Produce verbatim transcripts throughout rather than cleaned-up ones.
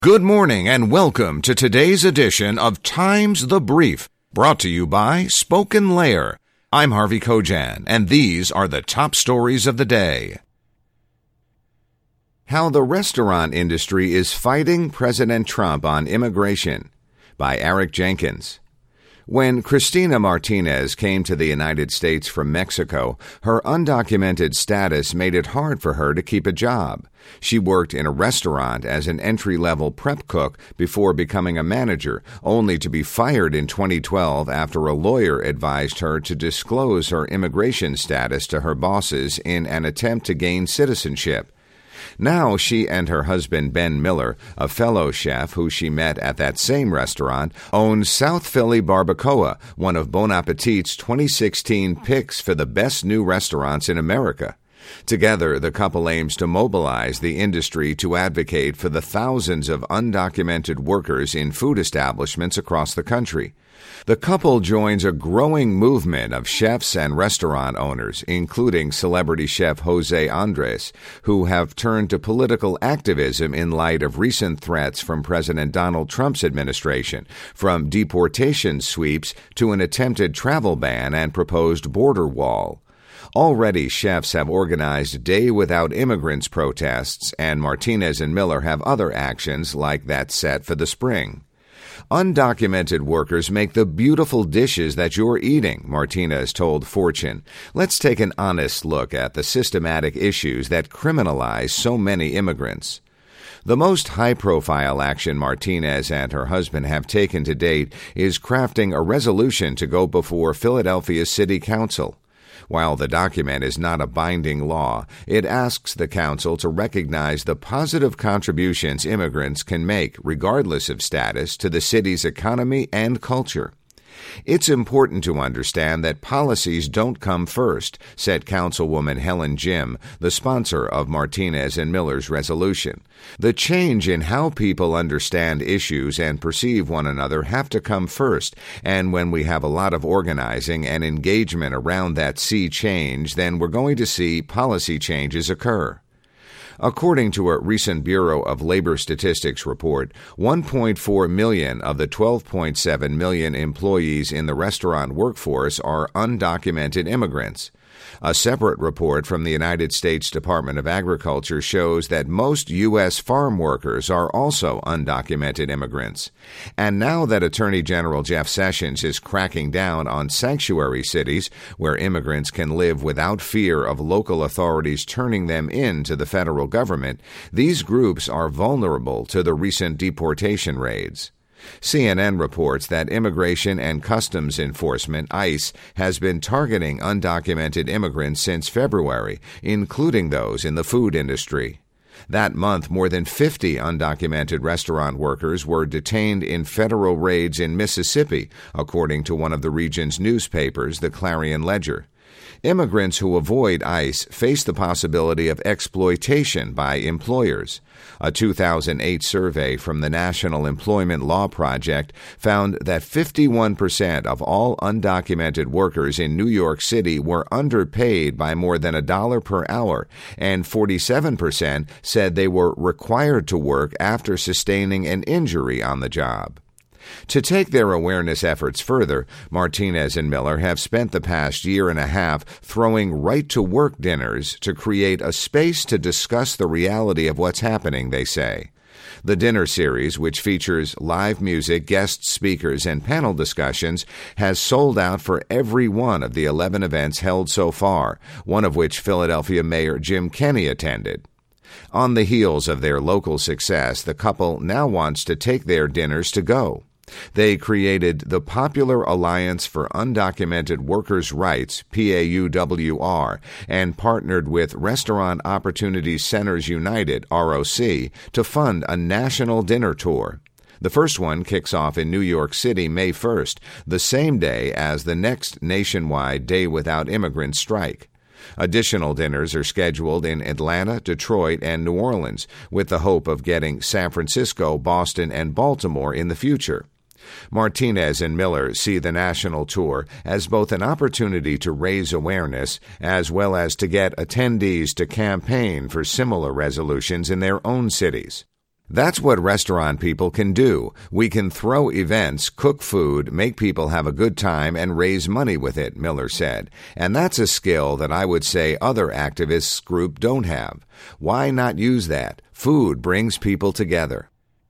Good morning and welcome to today's edition of Times the Brief, brought to you by Spoken Layer. I'm Harvey Kojan, and these are the top stories of the day. How the restaurant industry is fighting President Trump on immigration, by Eric Jenkins. When Cristina Martinez came to the United States from Mexico, her undocumented status made it hard for her to keep a job. She worked in a restaurant as an entry-level prep cook before becoming a manager, only to be fired in twenty twelve after a lawyer advised her to disclose her immigration status to her bosses in an attempt to gain citizenship. Now she and her husband Ben Miller, a fellow chef who she met at that same restaurant, own South Philly Barbacoa, one of Bon Appetit's twenty sixteen picks for the best new restaurants in America. Together, the couple aims to mobilize the industry to advocate for the thousands of undocumented workers in food establishments across the country. The couple joins a growing movement of chefs and restaurant owners, including celebrity chef Jose Andres, who have turned to political activism in light of recent threats from President Donald Trump's administration, from deportation sweeps to an attempted travel ban and proposed border wall. Already, chefs have organized Day Without Immigrants protests, and Martinez and Miller have other actions like that set for the spring. Undocumented workers make the beautiful dishes that you're eating, Martinez told Fortune. Let's take an honest look at the systematic issues that criminalize so many immigrants. The most high-profile action Martinez and her husband have taken to date is crafting a resolution to go before Philadelphia City Council. While the document is not a binding law, it asks the council to recognize the positive contributions immigrants can make, regardless of status, to the city's economy and culture. It's important to understand that policies don't come first, said Councilwoman Helen Jim, the sponsor of Martinez and Miller's resolution. The change in how people understand issues and perceive one another have to come first, and when we have a lot of organizing and engagement around that sea change, then we're going to see policy changes occur. According to a recent Bureau of Labor Statistics report, one point four million of the twelve point seven million employees in the restaurant workforce are undocumented immigrants. A separate report from the United States Department of Agriculture shows that most U S farm workers are also undocumented immigrants. And now that Attorney General Jeff Sessions is cracking down on sanctuary cities where immigrants can live without fear of local authorities turning them in to the federal government, these groups are vulnerable to the recent deportation raids. C N N reports that Immigration and Customs Enforcement, ICE, has been targeting undocumented immigrants since February, including those in the food industry. That month, more than fifty undocumented restaurant workers were detained in federal raids in Mississippi, according to one of the region's newspapers, the Clarion Ledger. Immigrants who avoid ICE face the possibility of exploitation by employers. A two thousand eight survey from the National Employment Law Project found that fifty-one percent of all undocumented workers in New York City were underpaid by more than a dollar per hour, and forty-seven percent said they were required to work after sustaining an injury on the job. To take their awareness efforts further, Martinez and Miller have spent the past year and a half throwing right-to-work dinners to create a space to discuss the reality of what's happening, they say. The dinner series, which features live music, guest speakers, and panel discussions, has sold out for every one of the eleven events held so far, one of which Philadelphia Mayor Jim Kenney attended. On the heels of their local success, the couple now wants to take their dinners to go. They created the Popular Alliance for Undocumented Workers' Rights, P A U W R, and partnered with Restaurant Opportunity Centers United, R O C, to fund a national dinner tour. The first one kicks off in New York City May first, the same day as the next nationwide Day Without Immigrants strike. Additional dinners are scheduled in Atlanta, Detroit, and New Orleans, with the hope of getting San Francisco, Boston, and Baltimore in the future. Martinez and Miller see the national tour as both an opportunity to raise awareness as well as to get attendees to campaign for similar resolutions in their own cities. That's what restaurant people can do. We can throw events, cook food, make people have a good time, and raise money with it, Miller said. And that's a skill that I would say other activists group don't have. Why not use that? Food brings people together.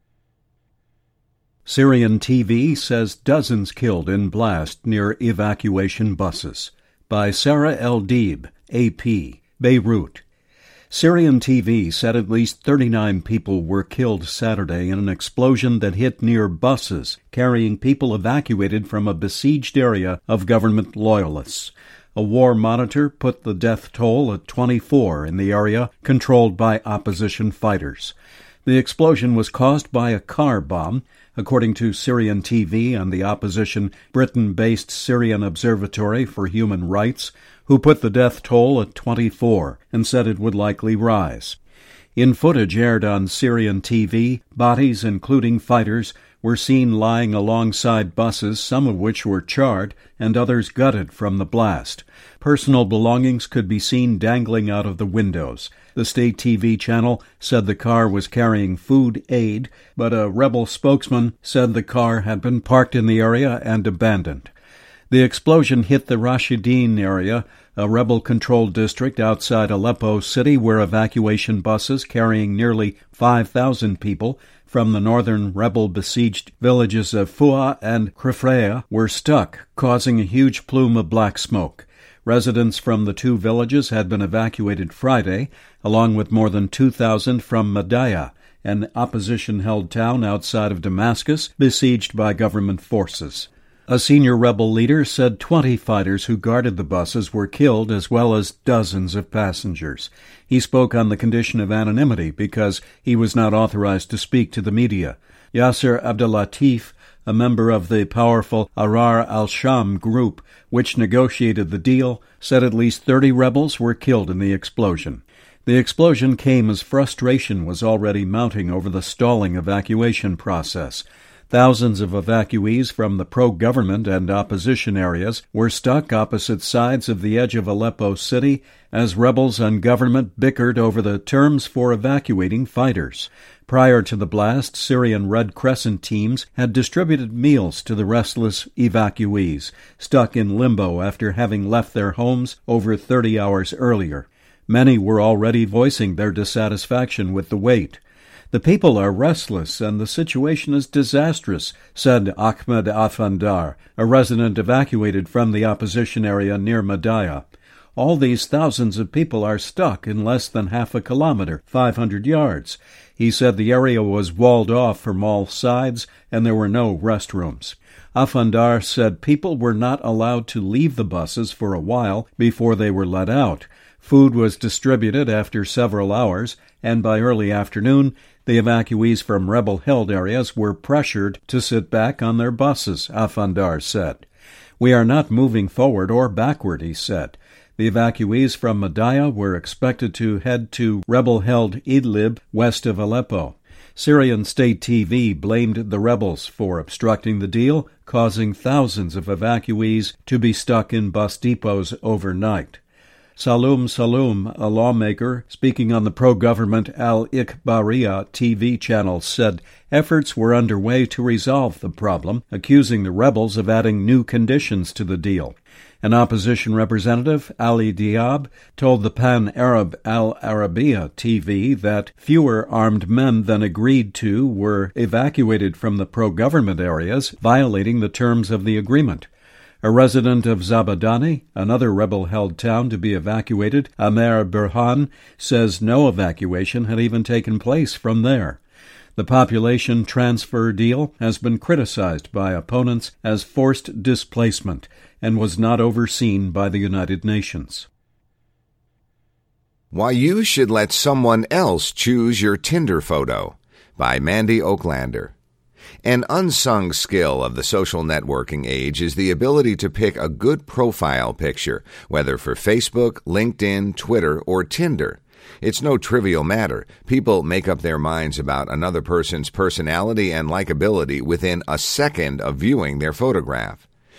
Syrian T V says dozens killed in blast near evacuation buses. By Sarah El-Deeb, A P, Beirut. Syrian T V said at least thirty-nine people were killed Saturday in an explosion that hit near buses carrying people evacuated from a besieged area of government loyalists. A war monitor put the death toll at twenty-four in the area controlled by opposition fighters. The explosion was caused by a car bomb, according to Syrian T V and the opposition Britain-based Syrian Observatory for Human Rights, who put the death toll at twenty-four and said it would likely rise. In footage aired on Syrian T V, bodies, including fighters, were seen lying alongside buses, some of which were charred and others gutted from the blast. Personal belongings could be seen dangling out of the windows. The state T V channel said the car was carrying food aid, but a rebel spokesman said the car had been parked in the area and abandoned. The explosion hit the Rashidin area, a rebel-controlled district outside Aleppo City where evacuation buses carrying nearly five thousand people from the northern rebel-besieged villages of Fua and Krifrea were stuck, causing a huge plume of black smoke. Residents from the two villages had been evacuated Friday, along with more than two thousand from Madaya, an opposition-held town outside of Damascus, besieged by government forces. A senior rebel leader said twenty fighters who guarded the buses were killed, as well as dozens of passengers. He spoke on the condition of anonymity because he was not authorized to speak to the media. Yasser Abdelatif, a member of the powerful Ahrar al-Sham group, which negotiated the deal, said at least thirty rebels were killed in the explosion. The explosion came as frustration was already mounting over the stalling evacuation process. Thousands of evacuees from the pro-government and opposition areas were stuck opposite sides of the edge of Aleppo City as rebels and government bickered over the terms for evacuating fighters. Prior to the blast, Syrian Red Crescent teams had distributed meals to the restless evacuees, stuck in limbo after having left their homes over thirty hours earlier. Many were already voicing their dissatisfaction with the wait. The people are restless and the situation is disastrous, said Ahmed Afandar, a resident evacuated from the opposition area near Madaya. All these thousands of people are stuck in less than half a kilometer, five hundred yards. He said the area was walled off from all sides and there were no restrooms. Afandar said people were not allowed to leave the buses for a while before they were let out. Food was distributed after several hours, and by early afternoon, the evacuees from rebel-held areas were pressured to sit back on their buses, Afandar said. We are not moving forward or backward, he said. The evacuees from Madaya were expected to head to rebel-held Idlib, west of Aleppo. Syrian state T V blamed the rebels for obstructing the deal, causing thousands of evacuees to be stuck in bus depots overnight. Saloum Saloum, a lawmaker speaking on the pro-government Al-Ikhbariyah T V channel, said efforts were underway to resolve the problem, accusing the rebels of adding new conditions to the deal. An opposition representative, Ali Diab, told the pan-Arab Al Arabiya T V that fewer armed men than agreed to were evacuated from the pro-government areas, violating the terms of the agreement. A resident of Zabadani, another rebel-held town to be evacuated, Amer Burhan, says no evacuation had even taken place from there. The population transfer deal has been criticized by opponents as forced displacement and was not overseen by the United Nations. Why You Should Let Someone Else Choose Your Tinder Photo, by Mandy Oaklander. An unsung skill of the social networking age is the ability to pick a good profile picture, whether for Facebook, LinkedIn, Twitter, or Tinder. It's no trivial matter. People make up their minds about another person's personality and likability within a second of viewing their photograph.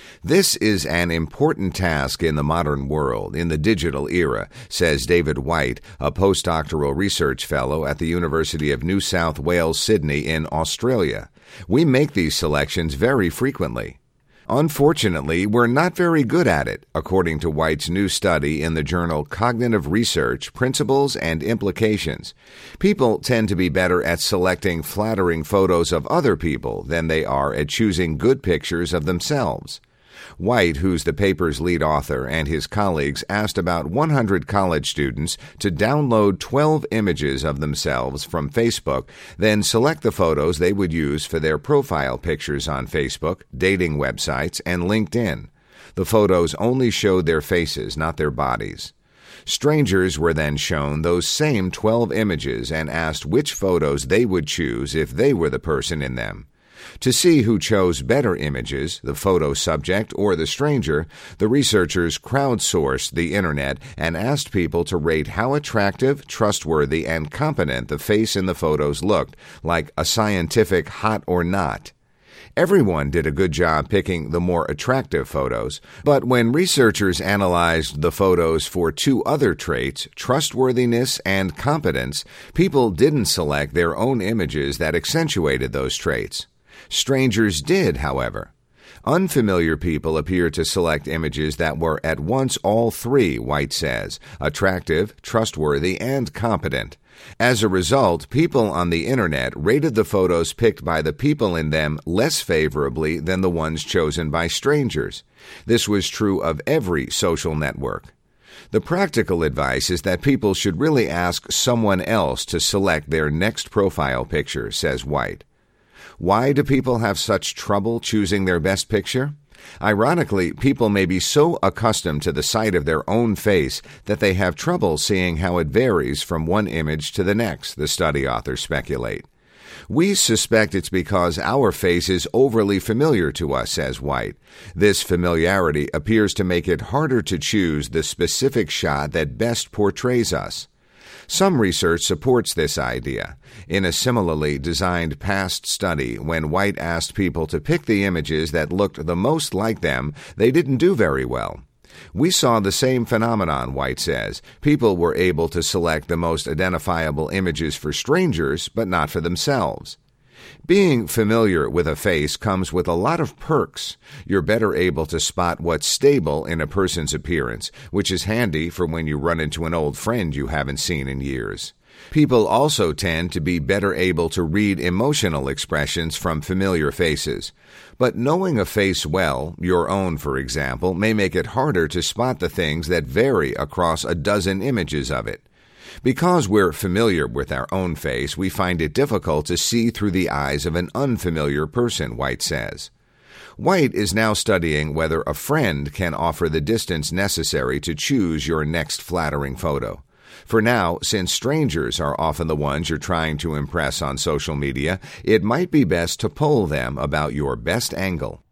This is an important task in the modern world, in the digital era, says David White, a postdoctoral research fellow at the University of New South Wales, Sydney in Australia. We make these selections very frequently. Unfortunately, we're not very good at it, according to White's new study in the journal Cognitive Research, Principles and Implications. People tend to be better at selecting flattering photos of other people than they are at choosing good pictures of themselves. White, who's the paper's lead author, and his colleagues asked about one hundred college students to download twelve images of themselves from Facebook, then select the photos they would use for their profile pictures on Facebook, dating websites, and LinkedIn. The photos only showed their faces, not their bodies. Strangers were then shown those same twelve images and asked which photos they would choose if they were the person in them. To see who chose better images, the photo subject or the stranger, the researchers crowdsourced the internet and asked people to rate how attractive, trustworthy, and competent the face in the photos looked, like a scientific hot or not. Everyone did a good job picking the more attractive photos, but when researchers analyzed the photos for two other traits, trustworthiness and competence, people didn't select their own images that accentuated those traits. Strangers did, however. Unfamiliar people appear to select images that were at once all three, White says, attractive, trustworthy, and competent. As a result, people on the internet rated the photos picked by the people in them less favorably than the ones chosen by strangers. This was true of every social network. The practical advice is that people should really ask someone else to select their next profile picture, says White. Why do people have such trouble choosing their best picture? Ironically, people may be so accustomed to the sight of their own face that they have trouble seeing how it varies from one image to the next, the study authors speculate. We suspect it's because our face is overly familiar to us, says White. This familiarity appears to make it harder to choose the specific shot that best portrays us. Some research supports this idea. In a similarly designed past study, when White asked people to pick the images that looked the most like them, they didn't do very well. We saw the same phenomenon, White says. People were able to select the most identifiable images for strangers, but not for themselves. Being familiar with a face comes with a lot of perks. You're better able to spot what's stable in a person's appearance, which is handy for when you run into an old friend you haven't seen in years. People also tend to be better able to read emotional expressions from familiar faces. But knowing a face well, your own for example, may make it harder to spot the things that vary across a dozen images of it. Because we're familiar with our own face, we find it difficult to see through the eyes of an unfamiliar person, White says. White is now studying whether a friend can offer the distance necessary to choose your next flattering photo. For now, since strangers are often the ones you're trying to impress on social media, it might be best to poll them about your best angle.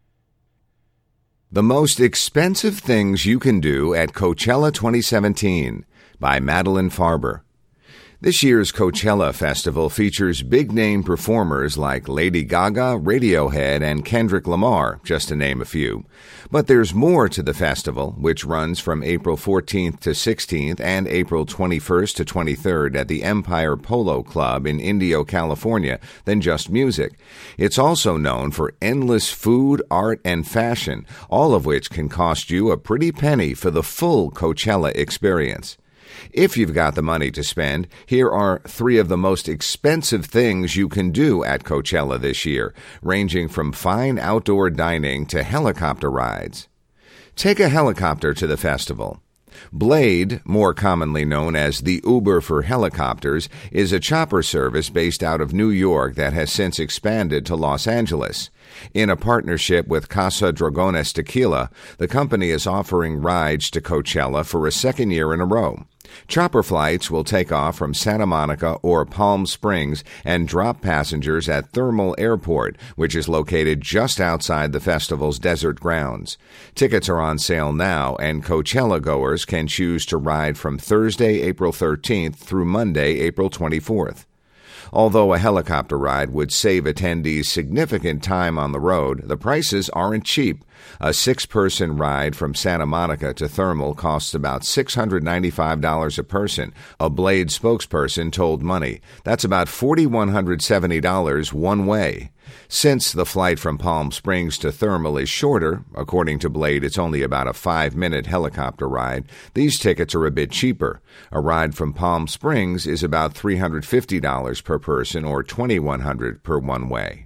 The Most Expensive Things You Can Do at Coachella twenty seventeen by Madeline Farber. This year's Coachella Festival features big-name performers like Lady Gaga, Radiohead, and Kendrick Lamar, just to name a few. But there's more to the festival, which runs from April fourteenth to sixteenth and April twenty-first to twenty-third at the Empire Polo Club in Indio, California, than just music. It's also known for endless food, art, and fashion, all of which can cost you a pretty penny for the full Coachella experience. If you've got the money to spend, here are three of the most expensive things you can do at Coachella this year, ranging from fine outdoor dining to helicopter rides. Take a helicopter to the festival. Blade, more commonly known as the Uber for helicopters, is a chopper service based out of New York that has since expanded to Los Angeles. In a partnership with Casa Dragones Tequila, the company is offering rides to Coachella for a second year in a row. Chopper flights will take off from Santa Monica or Palm Springs and drop passengers at Thermal Airport, which is located just outside the festival's desert grounds. Tickets are on sale now, and Coachella goers can choose to ride from Thursday, April thirteenth through Monday, April twenty-fourth. Although a helicopter ride would save attendees significant time on the road, the prices aren't cheap. A six-person ride from Santa Monica to Thermal costs about six hundred ninety-five dollars a person, a Blade spokesperson told Money. That's about four thousand one hundred seventy dollars one way. Since the flight from Palm Springs to Thermal is shorter, according to Blade, it's only about a five-minute helicopter ride, these tickets are a bit cheaper. A ride from Palm Springs is about three hundred fifty dollars per person or two thousand one hundred dollars per one way.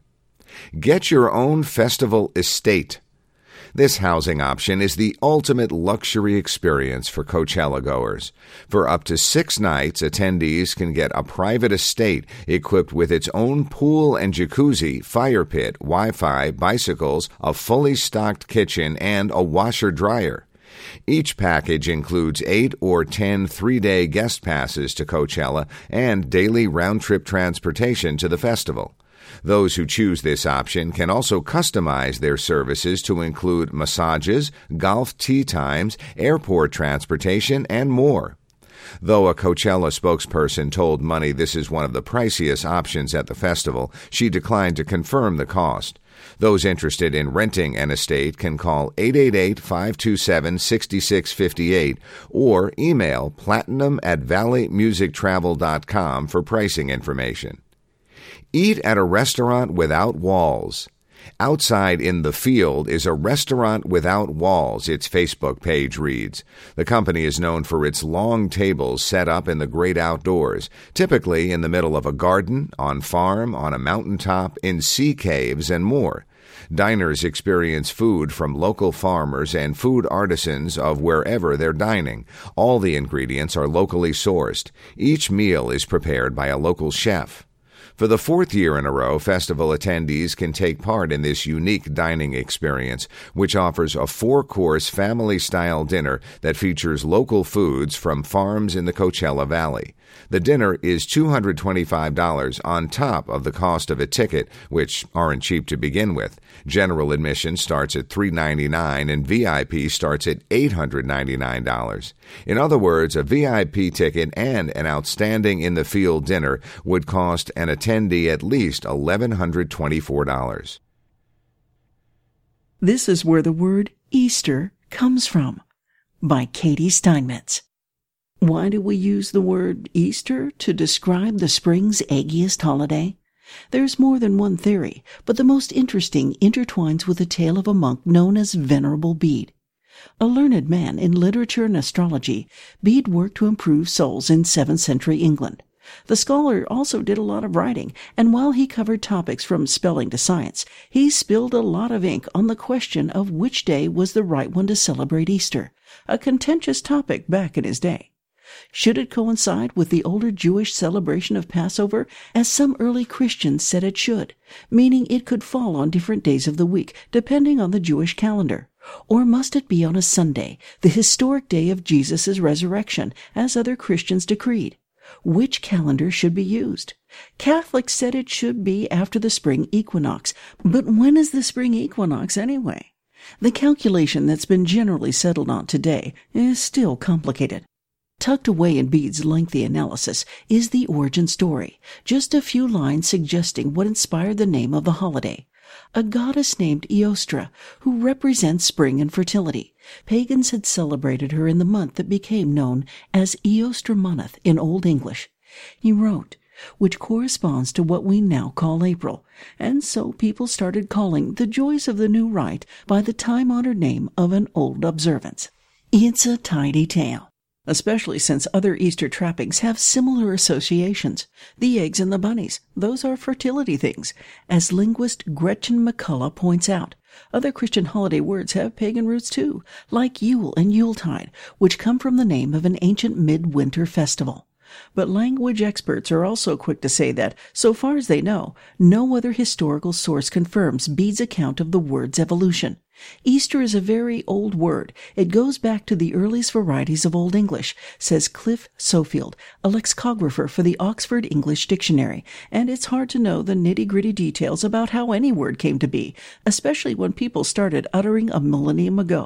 Get your own festival estate. This housing option is the ultimate luxury experience for Coachella goers. For up to six nights, attendees can get a private estate equipped with its own pool and jacuzzi, fire pit, Wi-Fi, bicycles, a fully stocked kitchen, and a washer-dryer. Each package includes eight or ten three-day guest passes to Coachella and daily round-trip transportation to the festival. Those who choose this option can also customize their services to include massages, golf tee times, airport transportation, and more. Though a Coachella spokesperson told Money this is one of the priciest options at the festival, she declined to confirm the cost. Those interested in renting an estate can call eight eight eight, five two seven, six six five eight or email platinum at valley music travel dot com for pricing information. Eat at a restaurant without walls. Outside in the Field is a restaurant without walls, its Facebook page reads. The company is known for its long tables set up in the great outdoors, typically in the middle of a garden, on farm, on a mountaintop, in sea caves, and more. Diners experience food from local farmers and food artisans of wherever they're dining. All the ingredients are locally sourced. Each meal is prepared by a local chef. For the fourth year in a row, festival attendees can take part in this unique dining experience, which offers a four-course family-style dinner that features local foods from farms in the Coachella Valley. The dinner is two hundred twenty-five dollars on top of the cost of a ticket, which aren't cheap to begin with. General admission starts at three hundred ninety-nine dollars and V I P starts at eight hundred ninety-nine dollars. In other words, a V I P ticket and an outstanding in the field dinner would cost an attendee at least one thousand one hundred twenty-four dollars. This is where the word Easter comes from, by Katie Steinmetz. Why do we use the word Easter to describe the spring's eggiest holiday? There's more than one theory, but the most interesting intertwines with the tale of a monk known as Venerable Bede. A learned man in literature and astrology, Bede worked to improve souls in seventh century England. The scholar also did a lot of writing, and while he covered topics from spelling to science, he spilled a lot of ink on the question of which day was the right one to celebrate Easter, a contentious topic back in his day. Should it coincide with the older Jewish celebration of Passover, as some early Christians said it should, meaning it could fall on different days of the week, depending on the Jewish calendar? Or must it be on a Sunday, the historic day of Jesus' resurrection, as other Christians decreed? Which calendar should be used? Catholics said it should be after the spring equinox, but when is the spring equinox anyway? The calculation that's been generally settled on today is still complicated. Tucked away in Bede's lengthy analysis is the origin story, just a few lines suggesting what inspired the name of the holiday. A goddess named Eostre, who represents spring and fertility. Pagans had celebrated her in the month that became known as Eostre Month in Old English. He wrote, which corresponds to what we now call April, and so people started calling the joys of the new rite by the time-honored name of an old observance. It's a tidy tale, especially since other Easter trappings have similar associations. The eggs and the bunnies, those are fertility things. As linguist Gretchen McCullough points out, other Christian holiday words have pagan roots too, like Yule and Yuletide, which come from the name of an ancient midwinter festival. But language experts are also quick to say that, so far as they know, no other historical source confirms Bede's account of the word's evolution. Easter is a very old word. It goes back to the earliest varieties of Old English, says Cliff Sofield, a lexicographer for the Oxford English Dictionary, and it's hard to know the nitty-gritty details about how any word came to be, especially when people started uttering a millennium ago.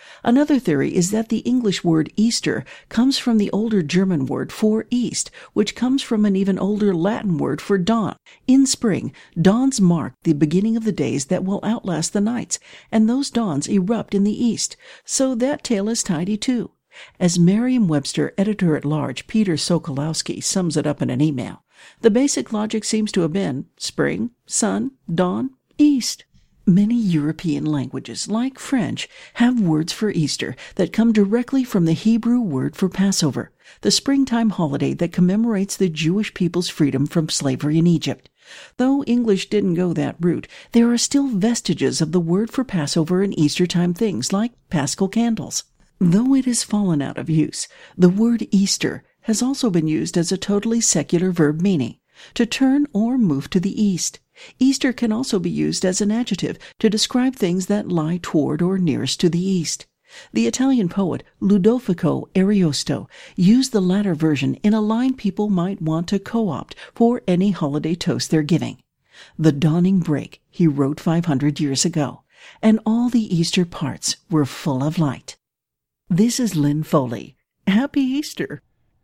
Another theory is that the English word Easter comes from the older German word for east, which comes from an even older Latin word for dawn. In spring, dawns mark the beginning of the days that will outlast the nights, and those dawns erupt in the east, so that tale is tidy too. As Merriam-Webster editor-at-large Peter Sokolowski sums it up in an email, the basic logic seems to have been spring, sun, dawn, east. Many European languages, like French, have words for Easter that come directly from the Hebrew word for Passover, the springtime holiday that commemorates the Jewish people's freedom from slavery in Egypt. Though English didn't go that route, there are still vestiges of the word for Passover and Easter-time things like Paschal candles. Though it has fallen out of use, the word Easter has also been used as a totally secular verb meaning to turn or move to the east. Easter can also be used as an adjective to describe things that lie toward or nearest to the east. The Italian poet Ludovico Ariosto used the latter version in a line people might want to co-opt for any holiday toast they're giving. The dawning break, he wrote five hundred years ago, and all the Easter parts were full of light. This is Lynn Foley. Happy Easter!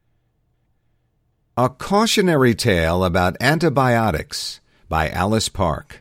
A Cautionary Tale About Antibiotics by Alice Park.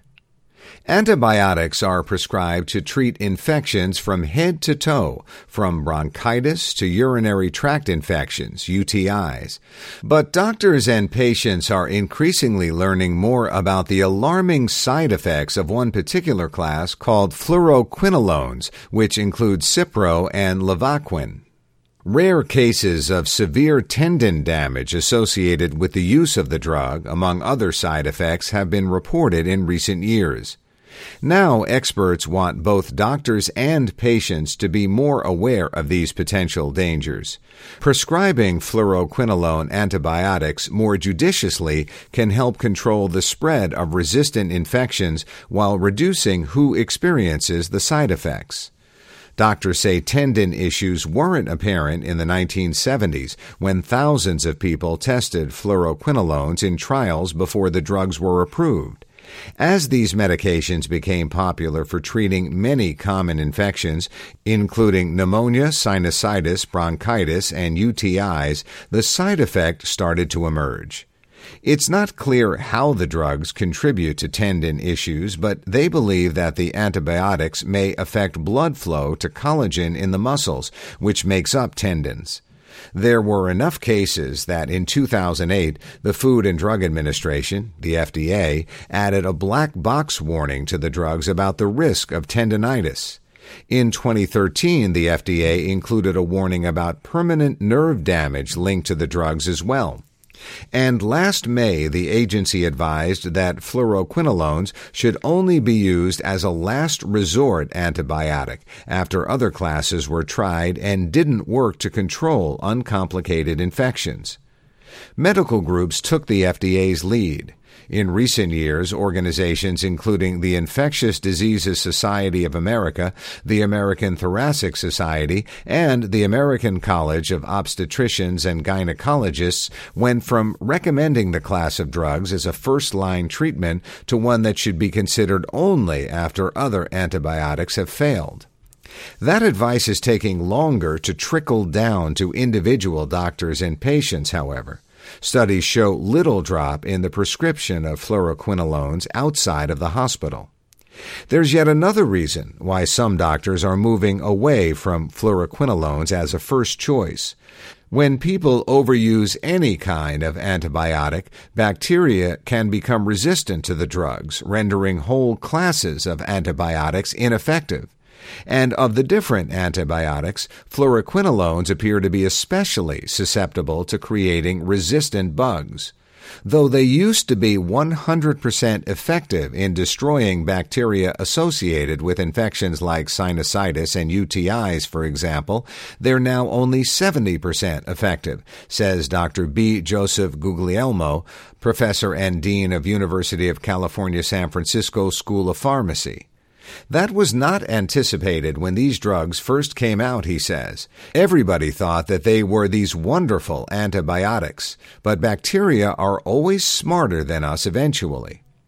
Antibiotics are prescribed to treat infections from head to toe, from bronchitis to urinary tract infections, U T Is. But doctors and patients are increasingly learning more about the alarming side effects of one particular class called fluoroquinolones, which include Cipro and Levaquin. Rare cases of severe tendon damage associated with the use of the drug, among other side effects, have been reported in recent years. Now, experts want both doctors and patients to be more aware of these potential dangers. Prescribing fluoroquinolone antibiotics more judiciously can help control the spread of resistant infections while reducing who experiences the side effects. Doctors say tendon issues weren't apparent in the nineteen seventies when thousands of people tested fluoroquinolones in trials before the drugs were approved. As these medications became popular for treating many common infections, including pneumonia, sinusitis, bronchitis, and U T Is, the side effect started to emerge. It's not clear how the drugs contribute to tendon issues, but they believe that the antibiotics may affect blood flow to collagen in the muscles, which makes up tendons. There were enough cases that in two thousand eight, the Food and Drug Administration, the F D A, added a black box warning to the drugs about the risk of tendinitis. In twenty thirteen, the F D A included a warning about permanent nerve damage linked to the drugs as well. And last May, the agency advised that fluoroquinolones should only be used as a last resort antibiotic after other classes were tried and didn't work to control uncomplicated infections. Medical groups took the F D A's lead. In recent years, organizations including the Infectious Diseases Society of America, the American Thoracic Society, and the American College of Obstetricians and Gynecologists went from recommending the class of drugs as a first-line treatment to one that should be considered only after other antibiotics have failed. That advice is taking longer to trickle down to individual doctors and patients, however. Studies show little drop in the prescription of fluoroquinolones outside of the hospital. There's yet another reason why some doctors are moving away from fluoroquinolones as a first choice. When people overuse any kind of antibiotic, bacteria can become resistant to the drugs, rendering whole classes of antibiotics ineffective. And of the different antibiotics, fluoroquinolones appear to be especially susceptible to creating resistant bugs. Though they used to be one hundred percent effective in destroying bacteria associated with infections like sinusitis and U T Is, for example, they're now only seventy percent effective, says Doctor B. Joseph Guglielmo, professor and dean of University of California, San Francisco School of Pharmacy. That was not anticipated when these drugs first came out, he says. Everybody thought that they were these wonderful antibiotics, but bacteria are always smarter than us eventually.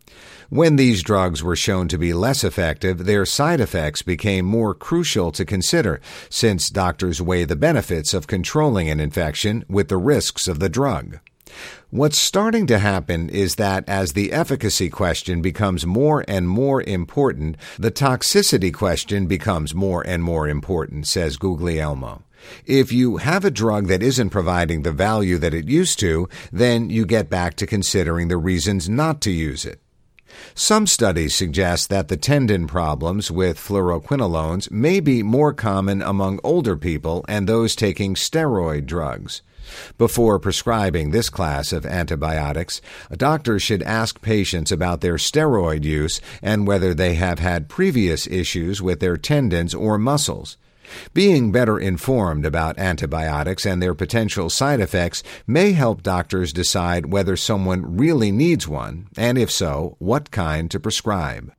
When these drugs were shown to be less effective, their side effects became more crucial to consider, since doctors weigh the benefits of controlling an infection with the risks of the drug. What's starting to happen is that as the efficacy question becomes more and more important, the toxicity question becomes more and more important, says Guglielmo. If you have a drug that isn't providing the value that it used to, then you get back to considering the reasons not to use it. Some studies suggest that the tendon problems with fluoroquinolones may be more common among older people and those taking steroid drugs. Before prescribing this class of antibiotics, a doctor should ask patients about their steroid use and whether they have had previous issues with their tendons or muscles. Being better informed about antibiotics and their potential side effects may help doctors decide whether someone really needs one, and if so, what kind to prescribe.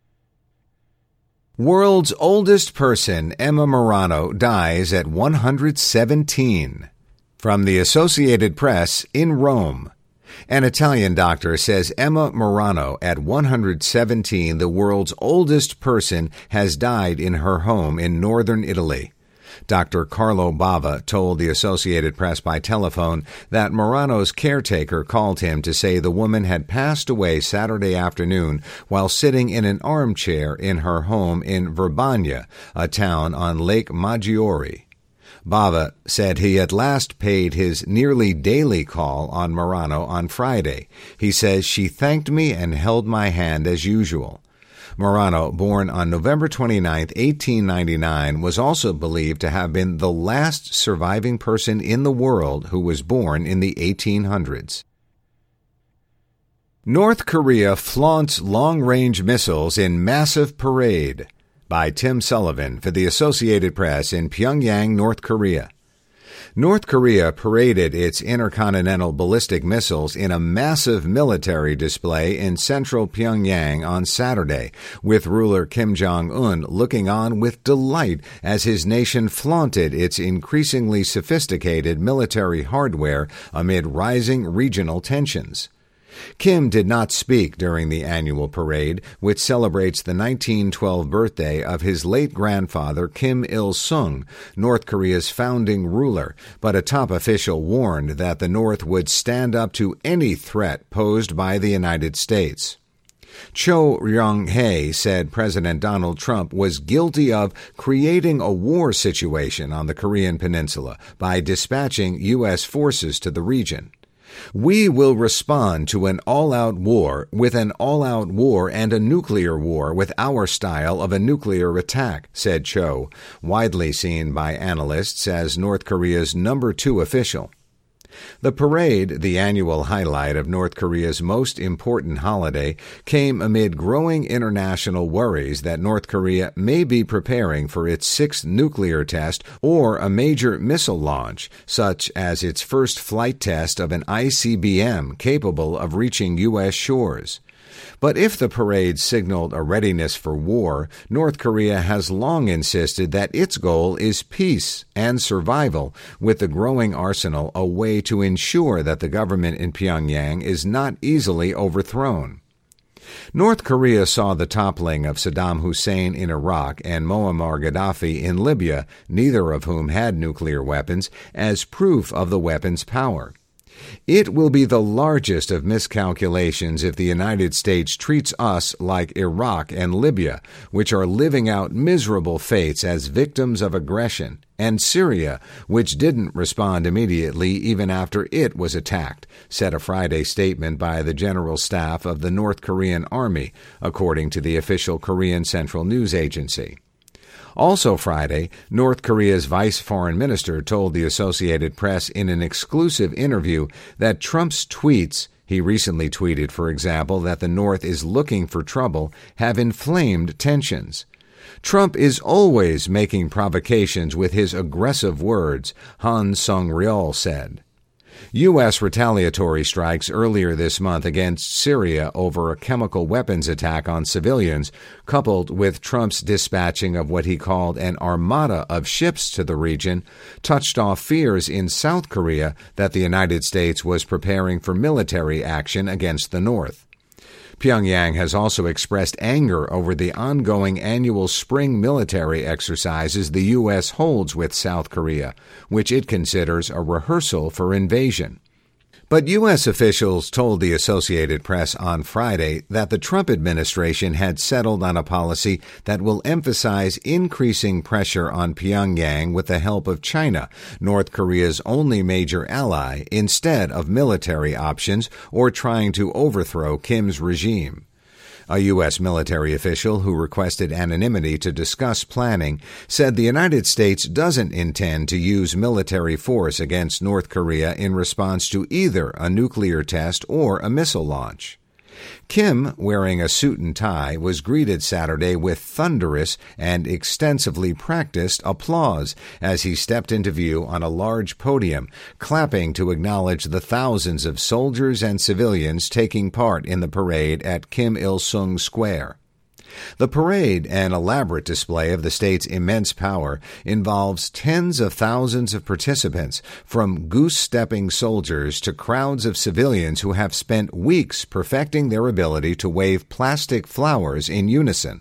World's oldest person, Emma Morano, dies at one hundred seventeen. From the Associated Press in Rome. An Italian doctor says Emma Morano, at one hundred seventeen, the world's oldest person, has died in her home in northern Italy. Doctor Carlo Bava told the Associated Press by telephone that Morano's caretaker called him to say the woman had passed away Saturday afternoon while sitting in an armchair in her home in Verbania, a town on Lake Maggiore. Bava said he had last paid his nearly daily call on Morano on Friday. He says, "She thanked me and held my hand as usual." Morano, born on November twenty-ninth, eighteen ninety-nine, was also believed to have been the last surviving person in the world who was born in the eighteen hundreds. North Korea flaunts long-range missiles in massive parade. By Tim Sullivan for the Associated Press in Pyongyang, North Korea. North Korea paraded its intercontinental ballistic missiles in a massive military display in central Pyongyang on Saturday, with ruler Kim Jong-un looking on with delight as his nation flaunted its increasingly sophisticated military hardware amid rising regional tensions. Kim did not speak during the annual parade, which celebrates the nineteen twelve birthday of his late grandfather Kim Il-sung, North Korea's founding ruler, but a top official warned that the North would stand up to any threat posed by the United States. Cho Ryong-hae said President Donald Trump was guilty of creating a war situation on the Korean Peninsula by dispatching U S forces to the region. "We will respond to an all-out war with an all-out war and a nuclear war with our style of a nuclear attack," said Cho, widely seen by analysts as North Korea's number two official. The parade, the annual highlight of North Korea's most important holiday, came amid growing international worries that North Korea may be preparing for its sixth nuclear test or a major missile launch, such as its first flight test of an I C B M capable of reaching U S shores. But if the parade signaled a readiness for war, North Korea has long insisted that its goal is peace and survival, with the growing arsenal a way to ensure that the government in Pyongyang is not easily overthrown. North Korea saw the toppling of Saddam Hussein in Iraq and Muammar Gaddafi in Libya, neither of whom had nuclear weapons, as proof of the weapon's power. It will be the largest of miscalculations if the United States treats us like Iraq and Libya, which are living out miserable fates as victims of aggression, and Syria, which didn't respond immediately even after it was attacked, said a Friday statement by the General Staff of the North Korean Army, according to the official Korean Central News Agency. Also Friday, North Korea's vice foreign minister told the Associated Press in an exclusive interview that Trump's tweets, he recently tweeted, for example, that the North is looking for trouble, have inflamed tensions. Trump is always making provocations with his aggressive words, Han Sung-ryol said. U S retaliatory strikes earlier this month against Syria over a chemical weapons attack on civilians, coupled with Trump's dispatching of what he called an armada of ships to the region, touched off fears in South Korea that the United States was preparing for military action against the North. Pyongyang has also expressed anger over the ongoing annual spring military exercises the U S holds with South Korea, which it considers a rehearsal for invasion. But U S officials told the Associated Press on Friday that the Trump administration had settled on a policy that will emphasize increasing pressure on Pyongyang with the help of China, North Korea's only major ally, instead of military options or trying to overthrow Kim's regime. A U S military official who requested anonymity to discuss planning said the United States doesn't intend to use military force against North Korea in response to either a nuclear test or a missile launch. Kim, wearing a suit and tie, was greeted Saturday with thunderous and extensively practiced applause as he stepped into view on a large podium, clapping to acknowledge the thousands of soldiers and civilians taking part in the parade at Kim Il-sung Square. The parade, an elaborate display of the state's immense power, involves tens of thousands of participants, from goose-stepping soldiers to crowds of civilians who have spent weeks perfecting their ability to wave plastic flowers in unison.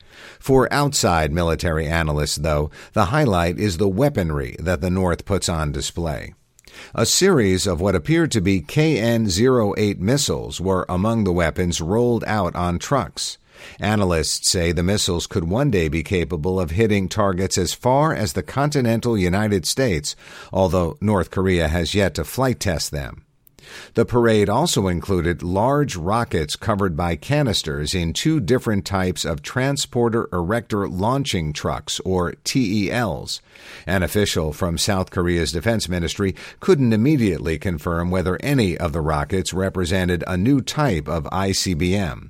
For outside military analysts, though, the highlight is the weaponry that the North puts on display. A series of what appeared to be K N zero eight missiles were among the weapons rolled out on trucks. Analysts say the missiles could one day be capable of hitting targets as far as the continental United States, although North Korea has yet to flight test them. The parade also included large rockets covered by canisters in two different types of Transporter Erector Launching Trucks, or T E Ls. An official from South Korea's defense ministry couldn't immediately confirm whether any of the rockets represented a new type of I C B M.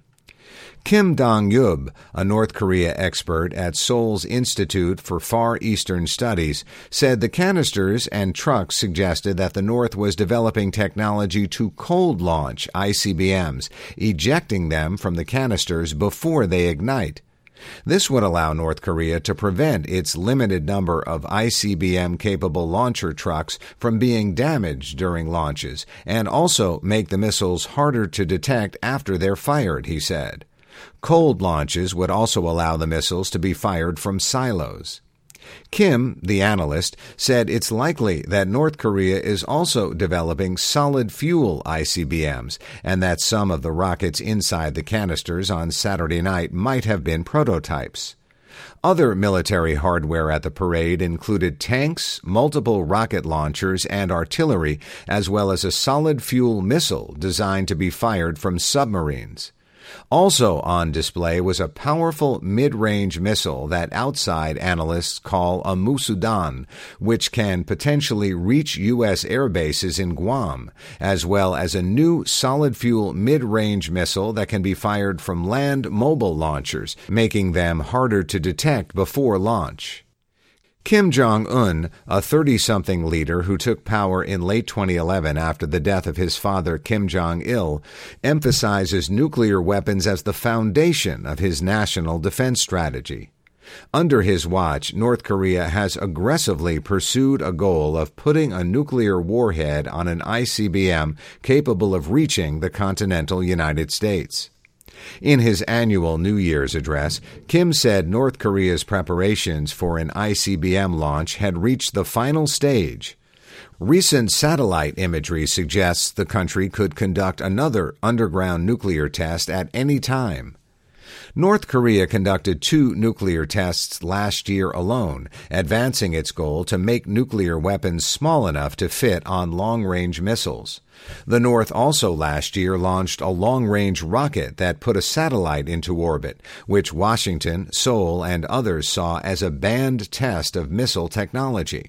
Kim Dong-yub, a North Korea expert at Seoul's Institute for Far Eastern Studies, said the canisters and trucks suggested that the North was developing technology to cold launch I C B Ms, ejecting them from the canisters before they ignite. This would allow North Korea to prevent its limited number of I C B M-capable launcher trucks from being damaged during launches, and also make the missiles harder to detect after they're fired, he said. Cold launches would also allow the missiles to be fired from silos. Kim, the analyst, said it's likely that North Korea is also developing solid-fuel I C B Ms, and that some of the rockets inside the canisters on Saturday night might have been prototypes. Other military hardware at the parade included tanks, multiple rocket launchers, and artillery, as well as a solid-fuel missile designed to be fired from submarines. Also on display was a powerful mid-range missile that outside analysts call a Musudan, which can potentially reach U S air bases in Guam, as well as a new solid-fuel mid-range missile that can be fired from land mobile launchers, making them harder to detect before launch. Kim Jong-un, a thirty-something leader who took power in late twenty eleven after the death of his father Kim Jong-il, emphasizes nuclear weapons as the foundation of his national defense strategy. Under his watch, North Korea has aggressively pursued a goal of putting a nuclear warhead on an I C B M capable of reaching the continental United States. In his annual New Year's address, Kim said North Korea's preparations for an I C B M launch had reached the final stage. Recent satellite imagery suggests the country could conduct another underground nuclear test at any time. North Korea conducted two nuclear tests last year alone, advancing its goal to make nuclear weapons small enough to fit on long-range missiles. The North also last year launched a long-range rocket that put a satellite into orbit, which Washington, Seoul, and others saw as a banned test of missile technology.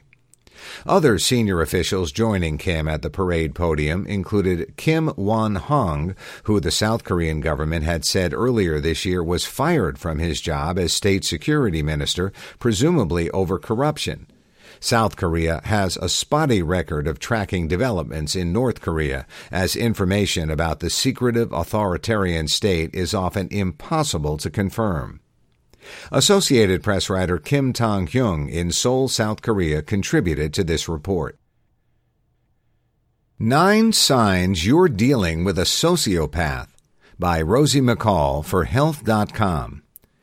Other senior officials joining Kim at the parade podium included Kim Won-hong, who the South Korean government had said earlier this year was fired from his job as state security minister, presumably over corruption. South Korea has a spotty record of tracking developments in North Korea, as information about the secretive authoritarian state is often impossible to confirm. Associated Press writer Kim Tong-hyung in Seoul, South Korea, contributed to this report. Nine signs you're dealing with a sociopath by Rosie McCall for health dot com.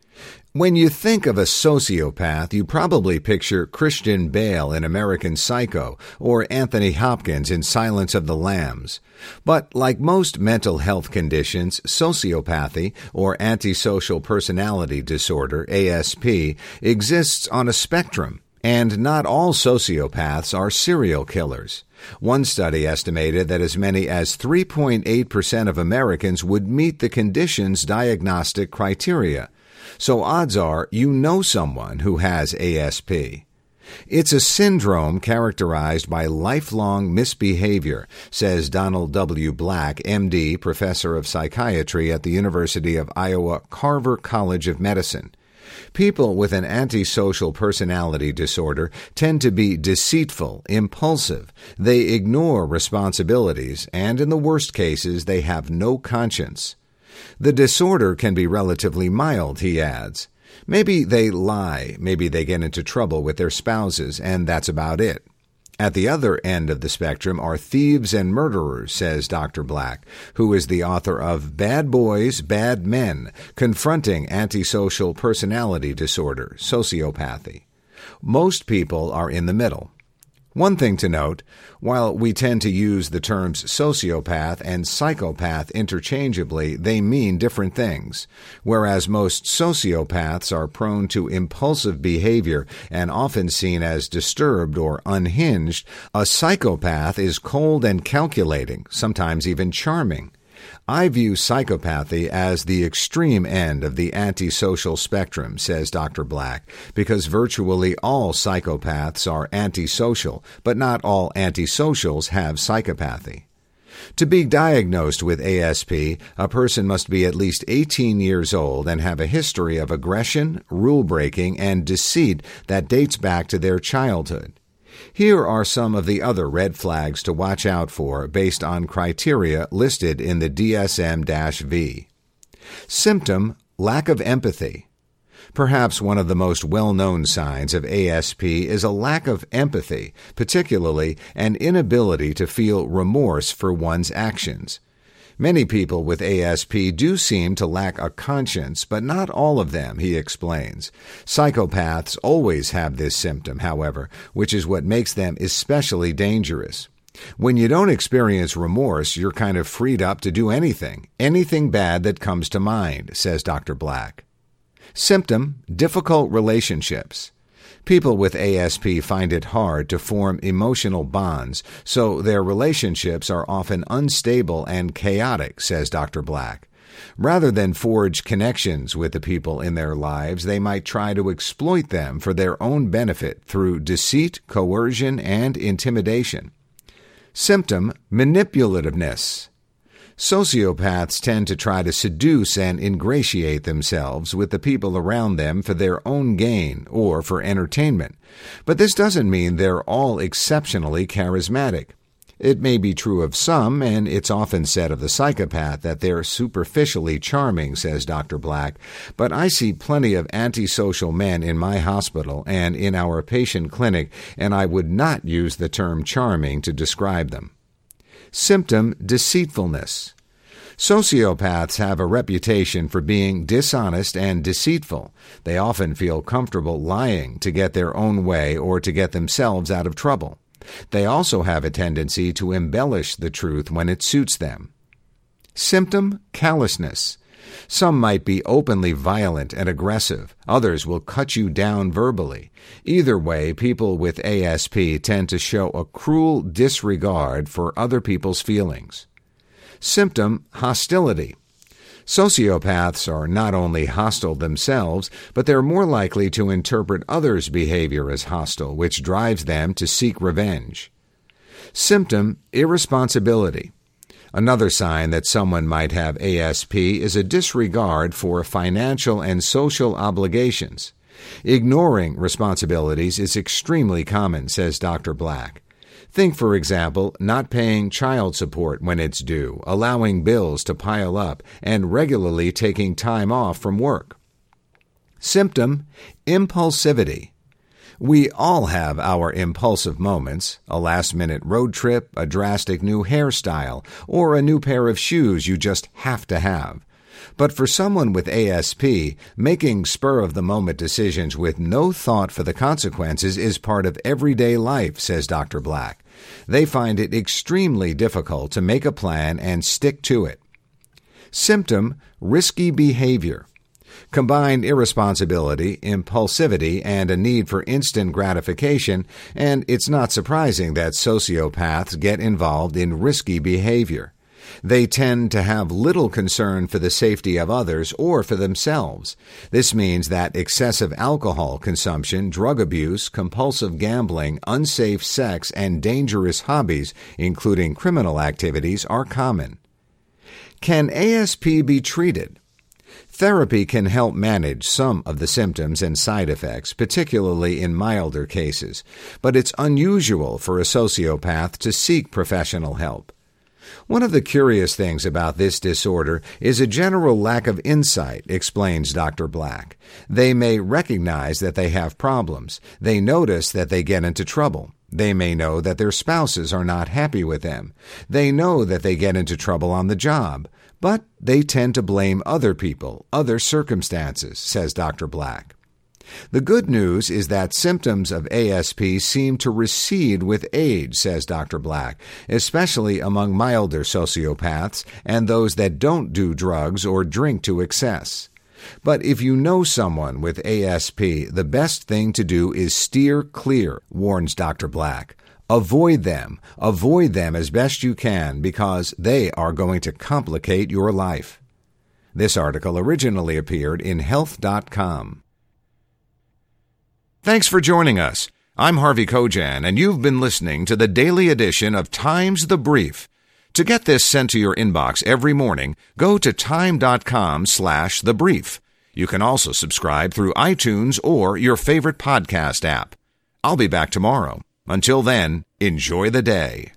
When you think of a sociopath, you probably picture Christian Bale in American Psycho or Anthony Hopkins in Silence of the Lambs. But like most mental health conditions, sociopathy, or antisocial personality disorder, A S P, exists on a spectrum, and not all sociopaths are serial killers. One study estimated that as many as three point eight percent of Americans would meet the condition's diagnostic criteria. So odds are you know someone who has A S P. It's a syndrome characterized by lifelong misbehavior, says Donald W. Black, M D, professor of psychiatry at the University of Iowa Carver College of Medicine. People with an antisocial personality disorder tend to be deceitful, impulsive. They ignore responsibilities, and in the worst cases, they have no conscience. The disorder can be relatively mild, he adds. Maybe they lie, maybe they get into trouble with their spouses, and that's about it. At the other end of the spectrum are thieves and murderers, says Doctor Black, who is the author of Bad Boys, Bad Men, Confronting Antisocial Personality Disorder, Sociopathy. Most people are in the middle. One thing to note, while we tend to use the terms sociopath and psychopath interchangeably, they mean different things. Whereas most sociopaths are prone to impulsive behavior and often seen as disturbed or unhinged, a psychopath is cold and calculating, sometimes even charming. I view psychopathy as the extreme end of the antisocial spectrum, says Doctor Black, because virtually all psychopaths are antisocial, but not all antisocials have psychopathy. To be diagnosed with A S P, a person must be at least eighteen years old and have a history of aggression, rule-breaking, and deceit that dates back to their childhood. Here are some of the other red flags to watch out for based on criteria listed in the D S M V. Symptom: lack of empathy. Perhaps one of the most well-known signs of A S P is a lack of empathy, particularly an inability to feel remorse for one's actions. Many people with A S P do seem to lack a conscience, but not all of them, he explains. Psychopaths always have this symptom, however, which is what makes them especially dangerous. When you don't experience remorse, you're kind of freed up to do anything, anything bad that comes to mind, says Doctor Black. Symptom: difficult relationships. People with A S P find it hard to form emotional bonds, so their relationships are often unstable and chaotic, says Doctor Black. Rather than forge connections with the people in their lives, they might try to exploit them for their own benefit through deceit, coercion, and intimidation. Symptom: manipulativeness. Sociopaths tend to try to seduce and ingratiate themselves with the people around them for their own gain or for entertainment. But this doesn't mean they're all exceptionally charismatic. It may be true of some, and it's often said of the psychopath that they're superficially charming, says Doctor Black, but I see plenty of antisocial men in my hospital and in our patient clinic, and I would not use the term charming to describe them. Symptom: deceitfulness. Sociopaths have a reputation for being dishonest and deceitful. They often feel comfortable lying to get their own way or to get themselves out of trouble. They also have a tendency to embellish the truth when it suits them. Symptom: callousness. Some might be openly violent and aggressive. Others will cut you down verbally. Either way, people with A S P tend to show a cruel disregard for other people's feelings. Symptom: hostility. Sociopaths are not only hostile themselves, but they're more likely to interpret others' behavior as hostile, which drives them to seek revenge. Symptom: irresponsibility. Another sign that someone might have A S P is a disregard for financial and social obligations. Ignoring responsibilities is extremely common, says Doctor Black. Think, for example, not paying child support when it's due, allowing bills to pile up, and regularly taking time off from work. Symptom: impulsivity. We all have our impulsive moments, a last-minute road trip, a drastic new hairstyle, or a new pair of shoes you just have to have. But for someone with A S P, making spur-of-the-moment decisions with no thought for the consequences is part of everyday life, says Doctor Black. They find it extremely difficult to make a plan and stick to it. Symptom: risky behavior. Combine irresponsibility, impulsivity, and a need for instant gratification, and it's not surprising that sociopaths get involved in risky behavior. They tend to have little concern for the safety of others or for themselves. This means that excessive alcohol consumption, drug abuse, compulsive gambling, unsafe sex, and dangerous hobbies, including criminal activities, are common. Can A S P be treated? Therapy can help manage some of the symptoms and side effects, particularly in milder cases, but it's unusual for a sociopath to seek professional help. One of the curious things about this disorder is a general lack of insight, explains Doctor Black. They may recognize that they have problems. They notice that they get into trouble. They may know that their spouses are not happy with them. They know that they get into trouble on the job. But they tend to blame other people, other circumstances, says Doctor Black. The good news is that symptoms of A S P seem to recede with age, says Doctor Black, especially among milder sociopaths and those that don't do drugs or drink to excess. But if you know someone with A S P, the best thing to do is steer clear, warns Doctor Black. Avoid them. Avoid them as best you can because they are going to complicate your life. This article originally appeared in health dot com. Thanks for joining us. I'm Harvey Kojan, and you've been listening to the daily edition of Times the Brief. To get this sent to your inbox every morning, go to time dot com slash the brief. You can also subscribe through iTunes or your favorite podcast app. I'll be back tomorrow. Until then, enjoy the day.